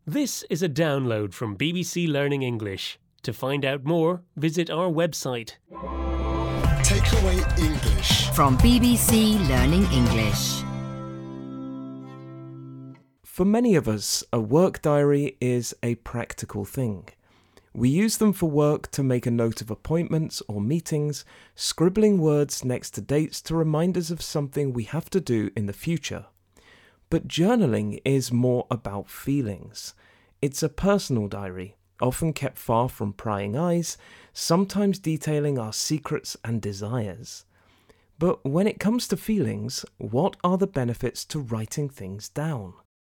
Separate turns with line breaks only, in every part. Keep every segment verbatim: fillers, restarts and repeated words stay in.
This is a download from B B C Learning English. To find out more, visit our website.
Takeaway English
From B B C Learning English.
For many of us, a work diary is a practical thing. We use them for work to make a note of appointments or meetings, scribbling words next to dates to remind us of something we have to do in the future. But journaling is more about feelings. It's a personal diary, often kept far from prying eyes, sometimes detailing our secrets and desires. But when it comes to feelings, what are the benefits to writing things down?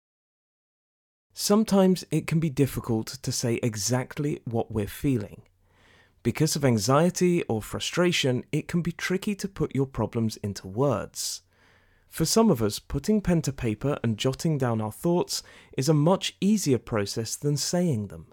Sometimes it can be difficult to say exactly what we're feeling. Because of anxiety or frustration, it can be tricky to put your problems into words. For some of us, putting pen to paper and jotting down our thoughts is a much easier process than saying them.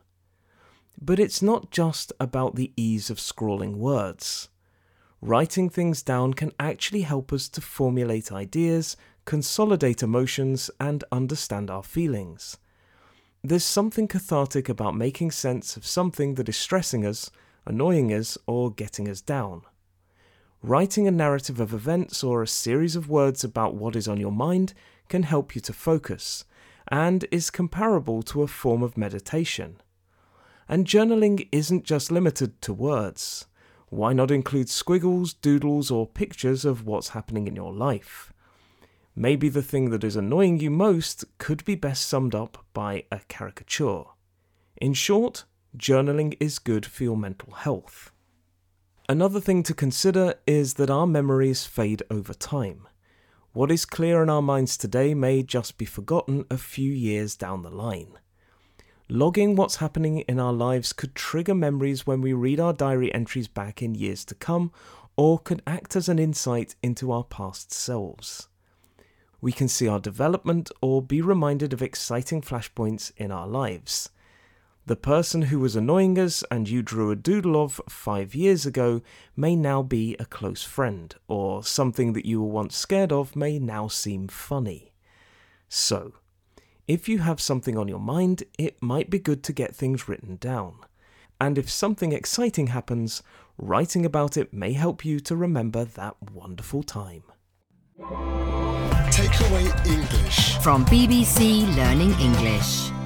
But it's not just about the ease of scrawling words. Writing things down can actually help us to formulate ideas, consolidate emotions, and understand our feelings. There's something cathartic about making sense of something that is stressing us, annoying us, or getting us down. Writing a narrative of events or a series of words about what is on your mind can help you to focus, and is comparable to a form of meditation. And journaling isn't just limited to words. Why not include squiggles, doodles, or pictures of what's happening in your life? Maybe the thing that is annoying you most could be best summed up by a caricature. In short, journaling is good for your mental health. Another thing to consider is that our memories fade over time. What is clear in our minds today may just be forgotten a few years down the line. Logging what's happening in our lives could trigger memories when we read our diary entries back in years to come, or could act as an insight into our past selves. We can see our development or be reminded of exciting flashpoints in our lives. The person who was annoying us and you drew a doodle of five years ago may now be a close friend, or something that you were once scared of may now seem funny. So, if you have something on your mind, it might be good to get things written down. And if something exciting happens, writing about it may help you to remember that wonderful time.
Takeaway English
From B B C Learning English.